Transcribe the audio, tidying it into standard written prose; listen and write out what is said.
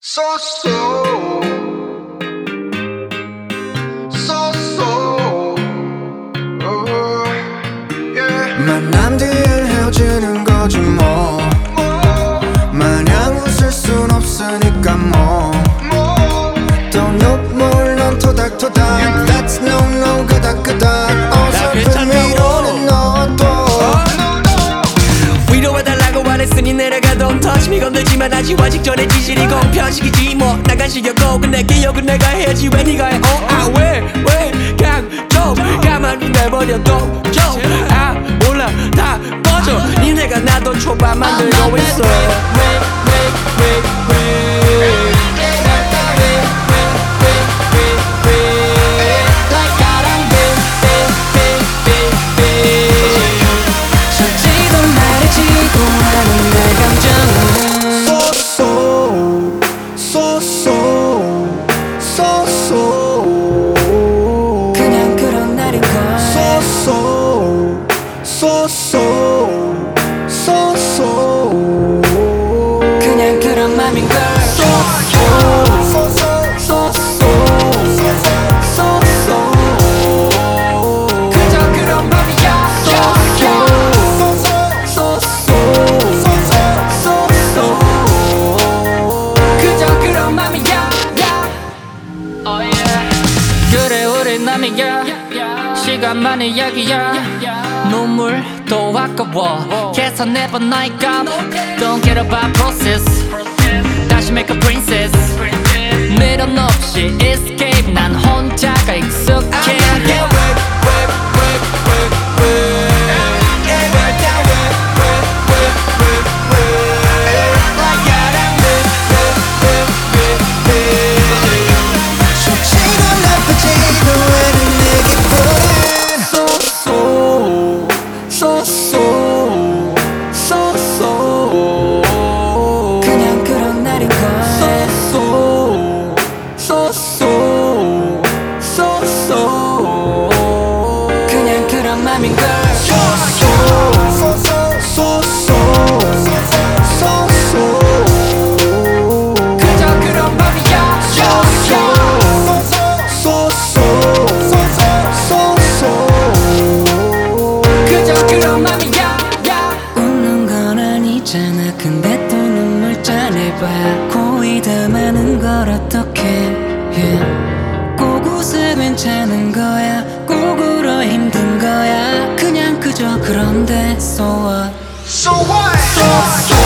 So yeah. 만남 뒤엔 헤어지는 거지 뭐 마냥 웃을 순 없으니까 뭐 또 눈물 넌 토닥토닥 That's no no 그닥그닥 어설픈 위로는 너도 위로해달라고 말했으니 내려가 Don't touch me 건들지만 아직 전에 지질이 공편식이지 뭐 나간 시겼고 근데 기억은 내가 해야지 왜 네가 해 왜 강조 가만히 내버려둬 몰라 다 꺼져 니네가 나도 초반 만들고 있어 솔직도 말해지고 하는 내 감정은 그냥 그런 날인걸 그냥 그런 맘인걸 그저 그런 맘이야 그저 그런 맘이야 그래 우리 남이야 시간만의 이야기야 눈물도 아까워 계산해봐 나의 값 Don't care about process 다시 make a princess 미련 없이 escape 난 혼자가 익숙해 좋지도 나쁘지도 않은 내 기분은 그냥 그런 날인걸 그냥 그런 맘인걸 그저 그런 맘이야 그저 그런 맘이야 웃는 건 아니잖아 근데 또 눈물 짜내봐 고이 담아는 걸 어떡해 yeah. 꼭 웃어 괜찮은 거야 꼭 울어 힘든 거야 그냥 그저 그런데 so what So what?